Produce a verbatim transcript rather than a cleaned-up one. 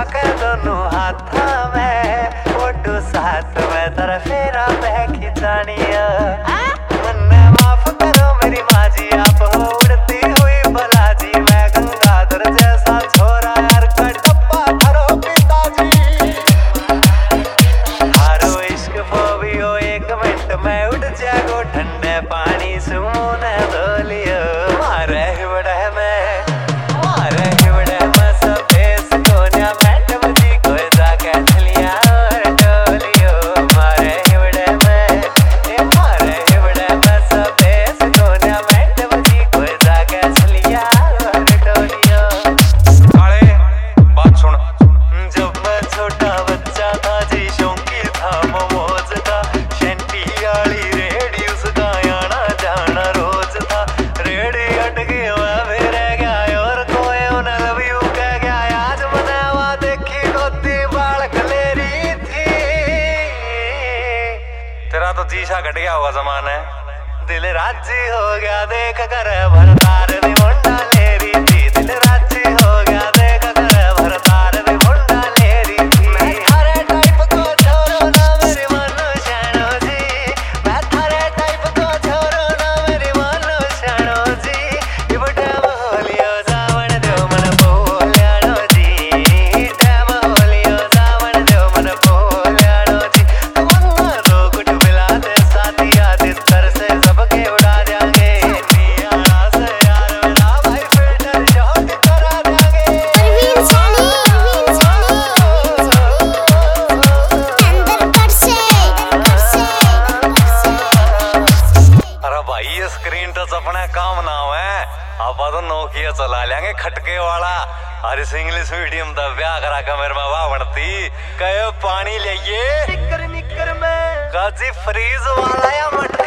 के दोनों हाथा में फोटो साथ में तेरा फेरा बह खिंचानिया। मन्ने माफ करो मेरी माँ जी, आप हो उड़ती हुई भला जी। मैं गंगाधर जैसा छोरा यार का डब्बा भरो पिताजी। हारो इश्क फोबियो एक मिनट में उठ जागो ठंडे पानी से मुंह ने धो लियो। मारे हिवड़े में मारे हिवड़े में सफेस कोन्या बैठ बजी कोई जाके चलिया और डोलियो। मारे हिवड़े में ये मारे हिवड़े में सफेस कोन्या बैठ बजी कोई जाके चलिया और डोलियो। काले बात सुन, जब मैं छोटा बच्चा था जी शौकी था मोमोज का। शैंटी वाली रेडी उसका आना जाना रोज था। रेडी हट गई मैं भी रह गया और कोई उन्हें लव यू कह गया। आज मैंने वहाँ देखी धोती बाल खलेरी थी। तेरा तो जीशा घट गया होगा जमाने। दिल राजी हो गया देख कर भरतार दी मुंडा लेरी थी। दिल राजी हो गया देख कर भरतार दी मुंडा लेरी थी। मैं थारे टाइप को छोरो ना मेरी मानो शानो जी। मैं थारे टाइप को छोरो ना मेरी मानो शानो जी। इब टैम होलियो जावण दो मन बोल्यानो जी। टैम होलियो जावण दो मन बोल्यानो जी। तुम रोगुट मिला दे साथिया तितर से सबके उड़ा देंगे। नियारा से यार मेरा भाई फिल्टर शॉट करा देंगे। परवीन सानी परवीन सानी अंदर पर से पर से अरे भाई ये स्क्रीन टच अपने काम ना है। आप तो नोकिया चला लेंगे खटके वाला। अरे इंग्लिश मीडियम दा ब्याह करा के मेरे में वाह बनती। कहे पानी ले निकर निकर में काजी फ्रीज वाला या मट